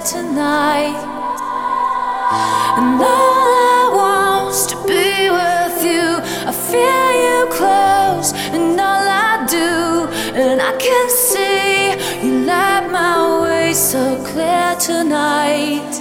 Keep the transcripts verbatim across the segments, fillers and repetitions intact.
tonight. And all I want's to be with you. I feel you close and all I do, and I can see you light my way so clear tonight.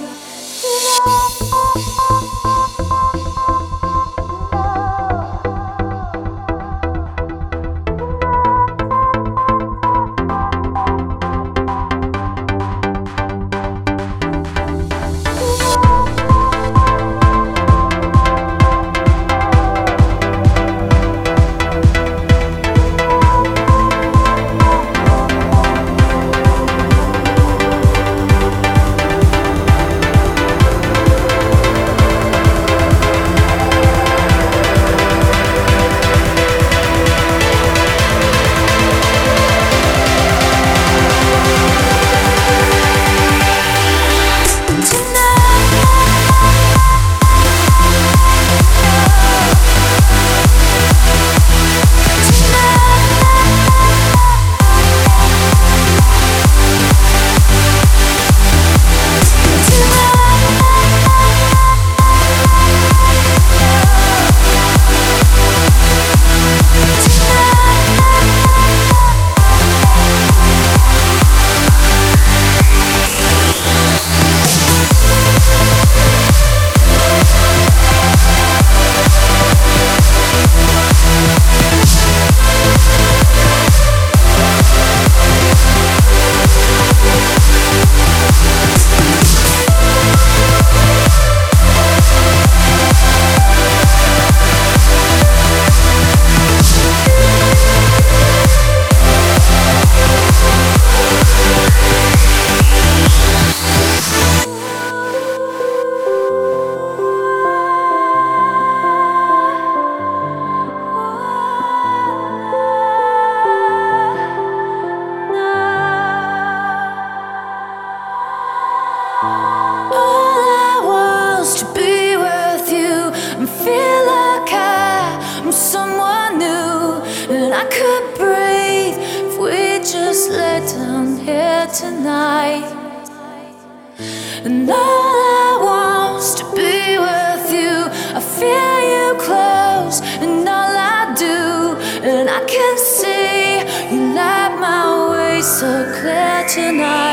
Someone new, and I could breathe if we just lay down here tonight. And all I want's to be with you. I feel you close, and all I do, and I can see you light my way so clear tonight.